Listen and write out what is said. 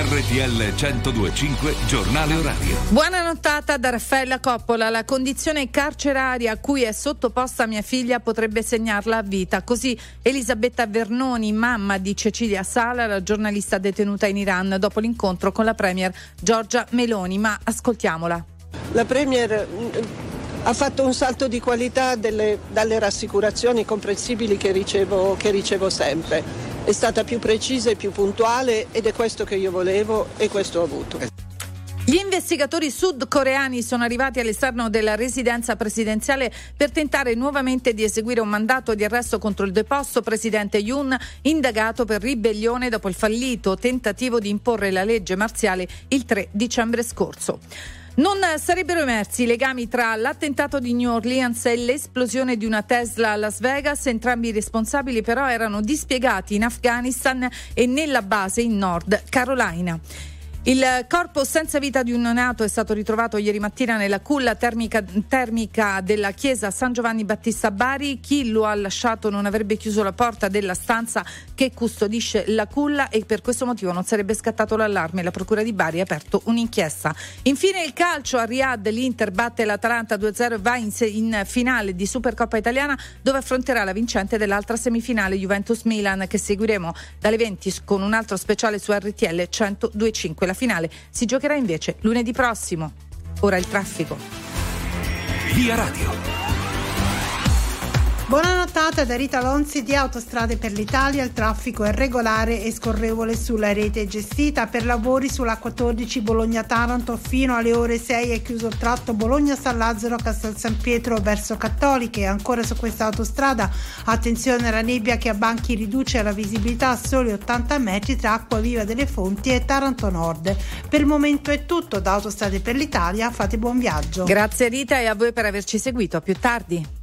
RTL 102.5 Giornale Orario. Buona nottata da Raffaella Coppola. La condizione carceraria a cui è sottoposta mia figlia potrebbe segnarla a vita. Così Elisabetta Vernoni, mamma di Cecilia Sala, la giornalista detenuta in Iran dopo l'incontro con la premier Giorgia Meloni. Ma ascoltiamola. La premier ha fatto un salto di qualità dalle rassicurazioni comprensibili che ricevo sempre. È stata più precisa e più puntuale ed è questo che io volevo e questo ho avuto. Gli investigatori sudcoreani sono arrivati all'esterno della residenza presidenziale per tentare nuovamente di eseguire un mandato di arresto contro il deposto presidente Yoon, indagato per ribellione dopo il fallito tentativo di imporre la legge marziale il 3 dicembre scorso. Non sarebbero emersi i legami tra l'attentato di New Orleans e l'esplosione di una Tesla a Las Vegas. Entrambi i responsabili però erano dispiegati in Afghanistan e nella base in Nord Carolina. Il corpo senza vita di un neonato è stato ritrovato ieri mattina nella culla termica della chiesa San Giovanni Battista Bari. Chi lo ha lasciato non avrebbe chiuso la porta della stanza che custodisce la culla e per questo motivo non sarebbe scattato l'allarme. La procura di Bari ha aperto un'inchiesta. Infine il calcio a Riyadh, l'Inter batte l'Atalanta 2-0 e va in finale di Supercoppa Italiana, dove affronterà la vincente dell'altra semifinale Juventus-Milan, che seguiremo dalle 20 con un altro speciale su RTL 102.5. La finale si giocherà invece lunedì prossimo. Ora il traffico. Via Radio. Buona nottata da Rita Lonzi di Autostrade per l'Italia. Il traffico è regolare e scorrevole sulla rete gestita. Per lavori sulla 14 Bologna-Taranto fino alle ore 6 è chiuso il tratto Bologna-San Lazzaro-Castel San Pietro verso Cattoliche. Ancora su questa autostrada attenzione alla nebbia che a Banchi riduce la visibilità a soli 80 metri tra Acquaviva delle Fonti e Taranto Nord. Per il momento è tutto da Autostrade per l'Italia, fate buon viaggio. Grazie Rita e a voi per averci seguito, a più tardi.